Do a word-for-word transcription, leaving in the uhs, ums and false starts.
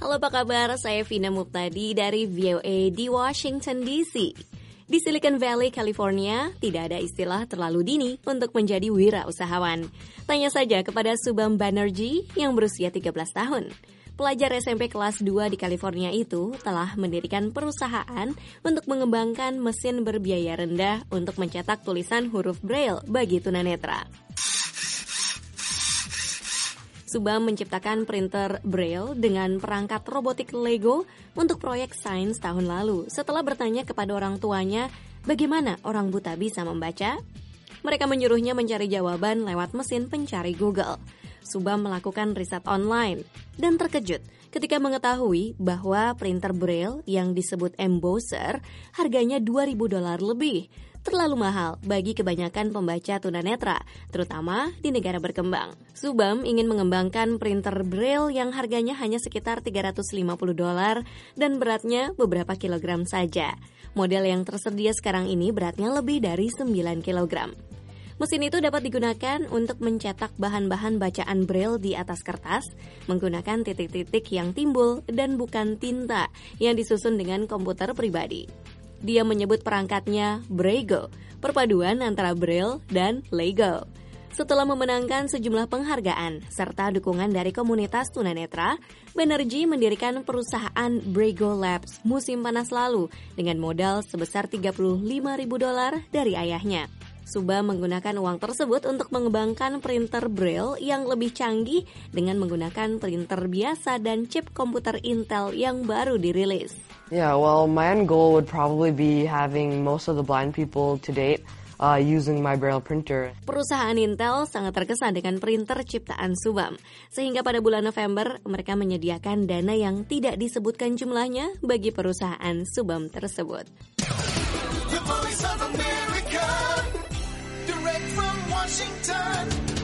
Halo, apa kabar? Saya Vina Muptadi dari V O A di Washington D C. Di Silicon Valley, California, tidak ada istilah terlalu dini untuk menjadi wirausahawan. Tanya saja kepada Subham Banerjee yang berusia tiga belas tahun. Pelajar S M P kelas dua di California itu telah mendirikan perusahaan untuk mengembangkan mesin berbiaya rendah untuk mencetak tulisan huruf Braille bagi tunanetra. Subham menciptakan printer Braille dengan perangkat robotik Lego untuk proyek sains tahun lalu setelah bertanya kepada orang tuanya bagaimana orang buta bisa membaca. Mereka menyuruhnya mencari jawaban lewat mesin pencari Google. Subham melakukan riset online dan terkejut ketika mengetahui bahwa printer Braille yang disebut embosser harganya dua ribu dolar lebih. Terlalu mahal bagi kebanyakan pembaca tunanetra, terutama di negara berkembang. Subham ingin mengembangkan printer Braille yang harganya hanya sekitar tiga ratus lima puluh dolar dan beratnya beberapa kilogram saja. Model yang tersedia sekarang ini beratnya lebih dari sembilan kilogram. Mesin itu dapat digunakan untuk mencetak bahan-bahan bacaan Braille di atas kertas menggunakan titik-titik yang timbul dan bukan tinta yang disusun dengan komputer pribadi. Dia menyebut perangkatnya Braillego, perpaduan antara Braille dan Lego. Setelah memenangkan sejumlah penghargaan serta dukungan dari komunitas tunanetra, Banerjee mendirikan perusahaan Braillego Labs musim panas lalu dengan modal sebesar tiga puluh lima ribu dolar dari ayahnya. Subham menggunakan uang tersebut untuk mengembangkan printer Braille yang lebih canggih dengan menggunakan printer biasa dan chip komputer Intel yang baru dirilis. Yeah, well, my end goal would probably be having most of the blind people to date uh, using my Braille printer. Perusahaan Intel sangat terkesan dengan printer ciptaan Subham, sehingga pada bulan November mereka menyediakan dana yang tidak disebutkan jumlahnya bagi perusahaan Subham tersebut. The Voice of America, direct from Washington.